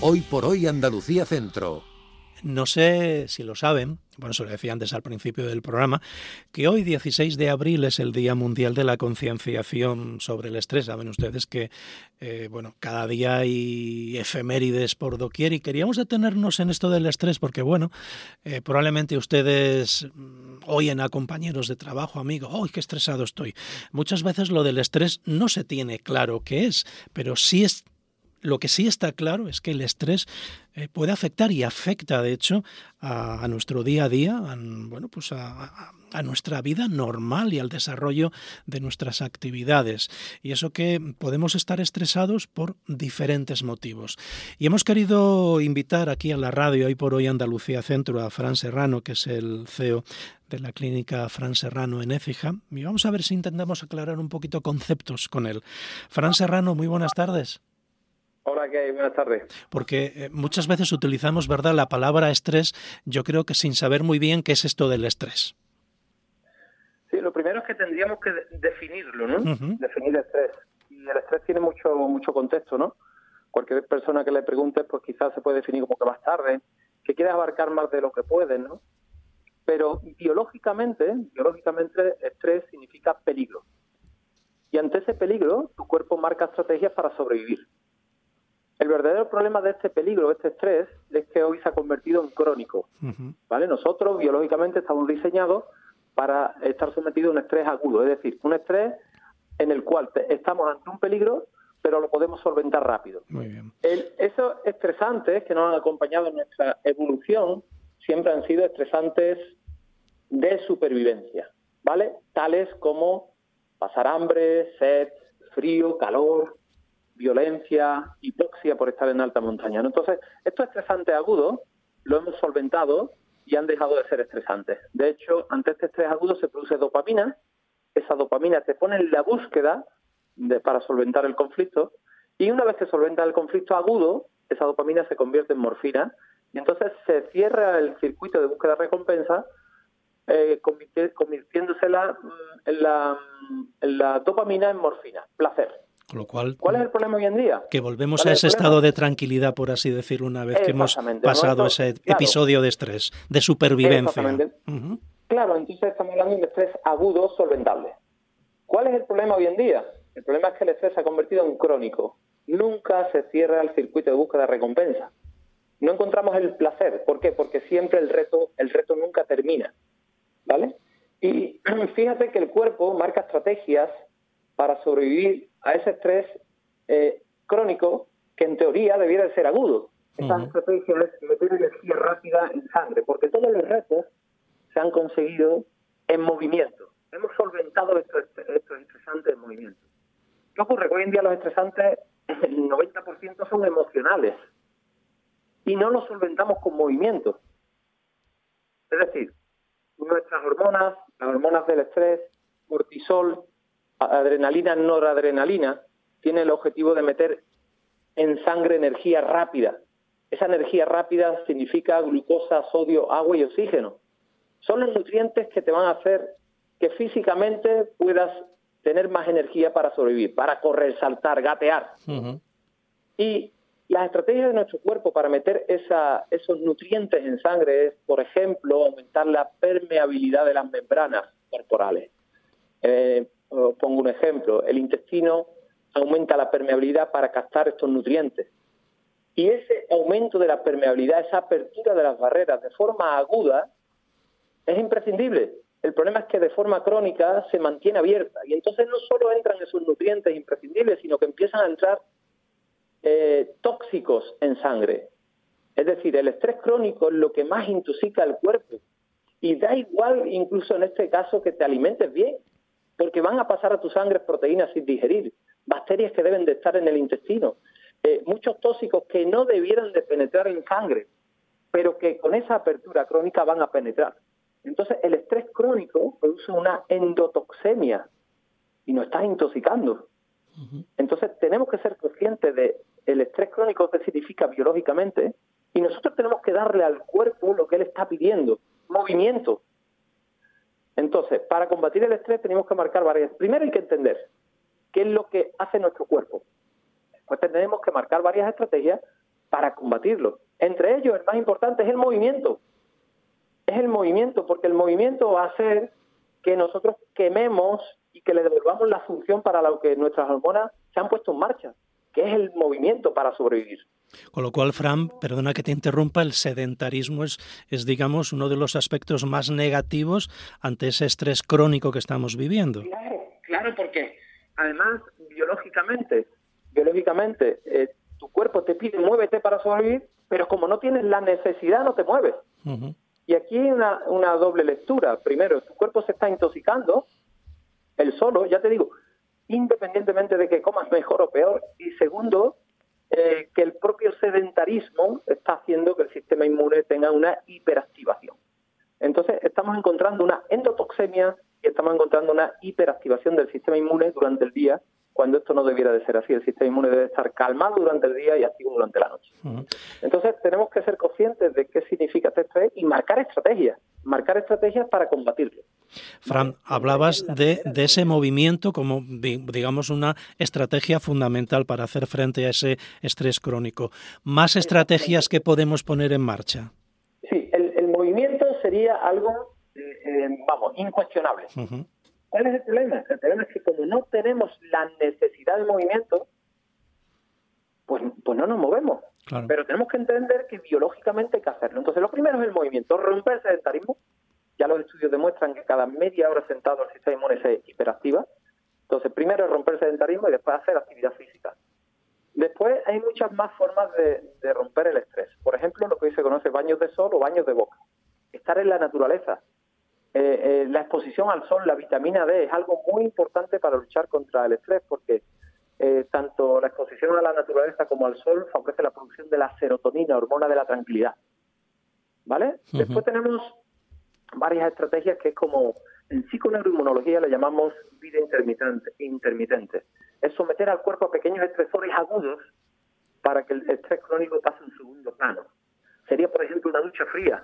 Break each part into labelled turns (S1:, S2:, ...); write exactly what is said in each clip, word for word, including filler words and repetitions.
S1: Hoy por hoy Andalucía Centro.
S2: No sé si lo saben, bueno, se lo decía antes al principio del programa, que hoy dieciséis de abril es el Día Mundial de la Concienciación sobre el Estrés. Saben ustedes que, eh, bueno, cada día hay efemérides por doquier y queríamos detenernos en esto del estrés porque, bueno, eh, probablemente ustedes oyen a compañeros de trabajo, amigos, ¡ay, qué estresado estoy! Muchas veces lo del estrés no se tiene claro qué es, pero sí es. Lo que sí está claro es que el estrés eh, puede afectar y afecta, de hecho, a, a nuestro día a día, a, bueno, pues a, a, a nuestra vida normal y al desarrollo de nuestras actividades. Y eso que podemos estar estresados por diferentes motivos. Y hemos querido invitar aquí a la radio, hoy por hoy Andalucía Centro, a Fran Serrano, que es el C E O de la clínica Fran Serrano en Écija. Y vamos a ver si intentamos aclarar un poquito conceptos con él. Fran Serrano, muy buenas tardes.
S3: Hola, ¿qué hay? Buenas tardes.
S2: Porque eh, muchas veces utilizamos, ¿verdad?, la palabra estrés, yo creo que sin saber muy bien qué es esto del estrés.
S3: Sí, lo primero es que tendríamos que de- definirlo, ¿no?
S2: Uh-huh.
S3: Definir estrés. Y el estrés tiene mucho mucho contexto, ¿no? Cualquier persona que le pregunte, pues quizás se puede definir como que vas tarde, que quieres abarcar más de lo que puedes, ¿no? Pero biológicamente, biológicamente, estrés significa peligro. Y ante ese peligro, tu cuerpo marca estrategias para sobrevivir. El verdadero problema de este peligro, de este estrés, es que hoy se ha convertido en crónico, ¿vale? Nosotros, biológicamente, estamos diseñados para estar sometidos a un estrés agudo, es decir, un estrés en el cual te, estamos ante un peligro, pero lo podemos solventar rápido.
S2: Muy bien.
S3: El, esos estresantes que nos han acompañado en nuestra evolución siempre han sido estresantes de supervivencia, ¿vale? Tales como pasar hambre, sed, frío, calor, violencia, hipoxia por estar en alta montaña, ¿no? Entonces, estos estresantes agudos lo hemos solventado y han dejado de ser estresantes. De hecho, ante este estrés agudo se produce dopamina. Esa dopamina te pone en la búsqueda de, para solventar el conflicto, y una vez que solventa el conflicto agudo, esa dopamina se convierte en morfina y entonces se cierra el circuito de búsqueda de recompensa, eh, convirtiéndose la, en la, en la dopamina en morfina, placer.
S2: Con lo cual,
S3: ¿Cuál es el problema hoy en día?
S2: que volvemos
S3: ¿Cuál
S2: a
S3: es
S2: ese
S3: el problema?
S2: estado de tranquilidad, por así decirlo, una vez que hemos
S3: Exactamente.
S2: pasado
S3: Momento,
S2: ese
S3: claro,
S2: episodio de estrés, de supervivencia.
S3: Exactamente.
S2: Uh-huh.
S3: Claro, entonces estamos hablando de un estrés agudo solventable. ¿Cuál es el problema hoy en día? El problema es que el estrés se ha convertido en crónico. Nunca se cierra el circuito de búsqueda de recompensa. No encontramos el placer. ¿Por qué? Porque siempre el reto, el reto nunca termina, ¿vale? Y fíjate que el cuerpo marca estrategias para sobrevivir a ese estrés eh, crónico que en teoría debiera de ser agudo. Esa
S2: Uh-huh.
S3: estrategia es meter energía rápida en sangre, porque todos los retos se han conseguido en movimiento. Hemos solventado estos, estos estresantes en movimiento. ¿Qué ocurre? Que hoy en día los estresantes, el noventa por ciento son emocionales y no los solventamos con movimiento. Es decir, nuestras hormonas, las hormonas del estrés, cortisol, adrenalina, noradrenalina, tienen el objetivo de meter en sangre energía rápida. Esa energía rápida significa glucosa, sodio, agua y oxígeno. Son los nutrientes que te van a hacer que físicamente puedas tener más energía para sobrevivir, para correr, saltar, gatear.
S2: Uh-huh.
S3: Y las estrategias de nuestro cuerpo para meter esa, esos nutrientes en sangre es, por ejemplo, aumentar la permeabilidad de las membranas corporales. Eh, os pongo un ejemplo. El intestino aumenta la permeabilidad para captar estos nutrientes. Y ese aumento de la permeabilidad, esa apertura de las barreras de forma aguda, es imprescindible. El problema es que de forma crónica se mantiene abierta. Y entonces no solo entran esos nutrientes imprescindibles, sino que empiezan a entrar Eh, tóxicos en sangre. Es decir, el estrés crónico es lo que más intoxica el cuerpo. Y da igual, incluso en este caso, que te alimentes bien, porque van a pasar a tu sangre proteínas sin digerir, bacterias que deben de estar en el intestino, eh, muchos tóxicos que no debieran de penetrar en sangre, pero que con esa apertura crónica van a penetrar. Entonces, el estrés crónico produce una endotoxemia y nos está intoxicando. Entonces tenemos que ser conscientes de el estrés crónico que significa biológicamente, y nosotros tenemos que darle al cuerpo lo que él está pidiendo, movimiento. Entonces, para combatir el estrés tenemos que marcar varias. Primero hay que entender qué es lo que hace nuestro cuerpo. Después tenemos que marcar varias estrategias para combatirlo. Entre ellos, el más importante es el movimiento. Es el movimiento, porque el movimiento va a hacer que nosotros quememos y que le devolvamos la función para la que nuestras hormonas se han puesto en marcha, que es el movimiento para sobrevivir.
S2: Con lo cual, Fran, perdona que te interrumpa, el sedentarismo es, es, digamos, uno de los aspectos más negativos ante ese estrés crónico que estamos viviendo.
S3: Claro, claro, porque además, biológicamente, biológicamente, eh, tu cuerpo te pide muévete para sobrevivir, pero como no tienes la necesidad, no te mueves. Uh-huh. Y aquí hay una, una doble lectura. Primero, tu cuerpo se está intoxicando, él solo, ya te digo, independientemente de que comas mejor o peor. Y segundo, eh, que el propio sedentarismo está haciendo que el sistema inmune tenga una hiperactivación. Entonces, estamos encontrando una endotoxemia y estamos encontrando una hiperactivación del sistema inmune durante el día, cuando esto no debiera de ser así. El sistema inmune debe estar calmado durante el día y activo durante la noche. Uh-huh. Entonces, tenemos que ser conscientes de qué significa este estrés y marcar estrategias, marcar estrategias para combatirlo.
S2: Fran, hablabas de, de ese movimiento como, digamos, una estrategia fundamental para hacer frente a ese estrés crónico. ¿Más estrategias que podemos poner en marcha?
S3: Sí, el, el movimiento sería algo, eh, eh, vamos, incuestionable. Uh-huh. ¿Cuál es el problema? El problema es que como no tenemos la necesidad de movimiento, pues, pues no nos movemos. Claro. Pero tenemos que entender que biológicamente hay que hacerlo. Entonces, lo primero es el movimiento, romper el sedentarismo. Ya los estudios demuestran que cada media hora sentado el sistema inmune se hiperactiva. Entonces, primero es romper el sedentarismo y después hacer actividad física. Después hay muchas más formas de, de romper el estrés. Por ejemplo, lo que hoy se conoce baños de sol o baños de boca. Estar en la naturaleza. Eh, eh, la exposición al sol, la vitamina D, es algo muy importante para luchar contra el estrés, porque eh, tanto la exposición a la naturaleza como al sol favorece la producción de la serotonina, hormona de la tranquilidad. ¿Vale? Uh-huh. Después tenemos varias estrategias que es como, en psiconeuroinmunología le llamamos vida intermitente, intermitente. Es someter al cuerpo a pequeños estresores agudos para que el estrés crónico pase en segundo plano. Sería, por ejemplo, una ducha fría.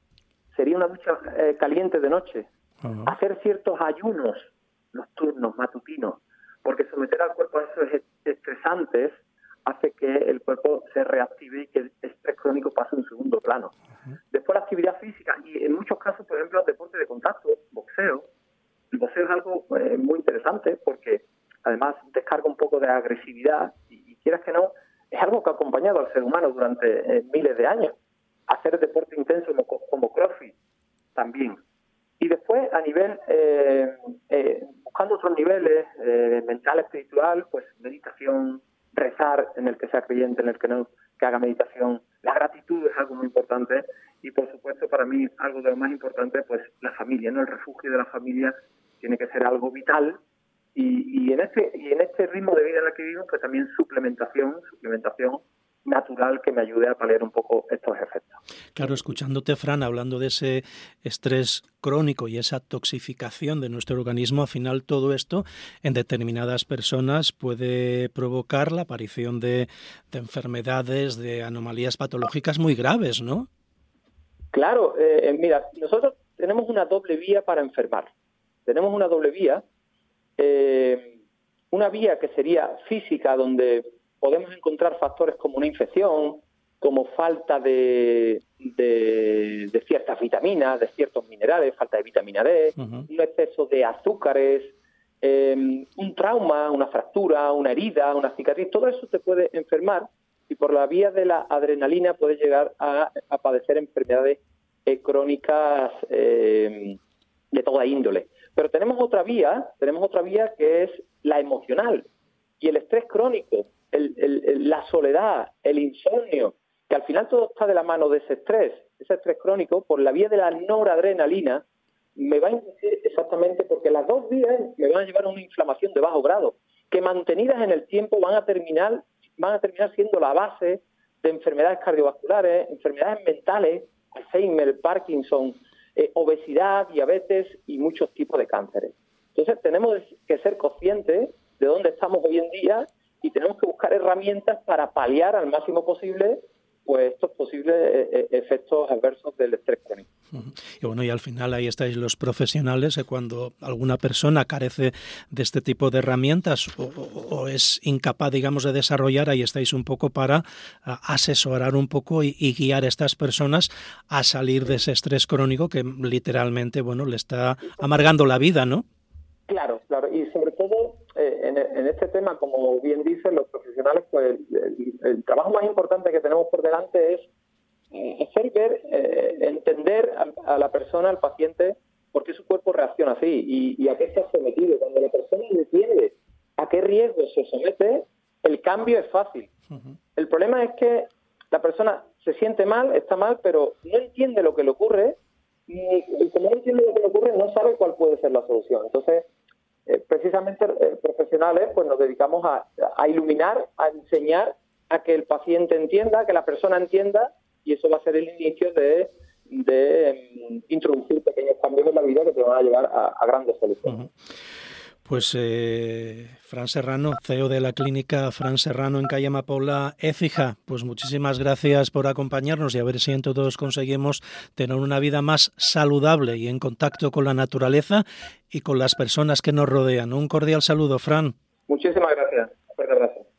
S3: Sería una ducha eh, caliente de noche. Uh-huh. Hacer ciertos ayunos nocturnos, matutinos, porque someter al cuerpo a esos estresantes hace que el cuerpo se reactive y que el estrés crónico pase en segundo plano. Uh-huh. Después la actividad física y en muchos casos, por ejemplo, el deporte de contacto, boxeo. El boxeo es algo eh, muy interesante porque además descarga un poco de agresividad y, y quieras que no, es algo que ha acompañado al ser humano durante eh, miles de años. Hacer deporte intenso como, como CrossFit también. Y después, a nivel, eh, eh, buscando otros niveles, eh, mental, espiritual, pues meditación, rezar, en el que sea creyente, en el que no, que haga meditación. La gratitud es algo muy importante y, por supuesto, para mí, algo de lo más importante, pues la familia, ¿no? El refugio de la familia tiene que ser algo vital y, y, en este, y en este ritmo de vida en el que vivimos, pues también suplementación, suplementación natural que me ayude a paliar un poco estos efectos.
S2: Claro, escuchándote, Fran, hablando de ese estrés crónico y esa toxificación de nuestro organismo, al final todo esto en determinadas personas puede provocar la aparición de, de enfermedades, de anomalías patológicas muy graves, ¿no?
S3: Claro, eh, mira, nosotros tenemos una doble vía para enfermar. Tenemos una doble vía, eh, una vía que sería física, donde podemos encontrar factores como una infección, como falta de, de, de ciertas vitaminas, de ciertos minerales, falta de vitamina D, uh-huh. un exceso de azúcares, eh, un trauma, una fractura, una herida, una cicatriz. Todo eso te puede enfermar y por la vía de la adrenalina puedes llegar a, a padecer enfermedades eh, crónicas eh, de toda índole. Pero tenemos otra vía, tenemos otra vía que es la emocional y el estrés crónico. El, el, la soledad, el insomnio, que al final todo está de la mano de ese estrés, ese estrés crónico, por la vía de la noradrenalina, me va a inducir exactamente porque las dos vías me van a llevar a una inflamación de bajo grado, que mantenidas en el tiempo van a terminar, van a terminar siendo la base de enfermedades cardiovasculares, enfermedades mentales, Alzheimer, Parkinson, eh, obesidad, diabetes y muchos tipos de cánceres. Entonces tenemos que ser conscientes de dónde estamos hoy en día y tenemos que buscar herramientas para paliar al máximo posible pues estos posibles eh, efectos adversos del estrés crónico.
S2: Y bueno, y al final ahí estáis los profesionales, eh, cuando alguna persona carece de este tipo de herramientas o, o, o es incapaz, digamos, de desarrollar, ahí estáis un poco para uh, asesorar un poco y, y guiar a estas personas a salir de ese estrés crónico que literalmente, bueno, le está amargando la vida, ¿no?
S3: Claro, claro, y sobre todo eh, en, en este tema, como bien dicen los profesionales, pues el, el, el trabajo más importante que tenemos por delante es eh, hacer ver, eh, entender a, a la persona, al paciente, por qué su cuerpo reacciona así y, y a qué está sometido. Cuando la persona entiende a qué riesgo se somete, el cambio es fácil. Uh-huh. El problema es que la persona se siente mal, está mal, pero no entiende lo que le ocurre y, y como no entiende lo que le ocurre, no sabe cuál puede ser la solución. Entonces, Eh, precisamente eh, profesionales pues nos dedicamos a, a iluminar, a enseñar a que el paciente entienda, que la persona entienda, y eso va a ser el inicio de, de um, introducir pequeños cambios en la vida que te van a llevar a, a grandes soluciones. Uh-huh.
S2: Pues eh, Fran Serrano, C E O de la clínica Fran Serrano en calle Amapola, Écija, pues muchísimas gracias por acompañarnos y a ver si en todos conseguimos tener una vida más saludable y en contacto con la naturaleza y con las personas que nos rodean. Un cordial saludo, Fran.
S3: Muchísimas gracias. Un fuerte abrazo.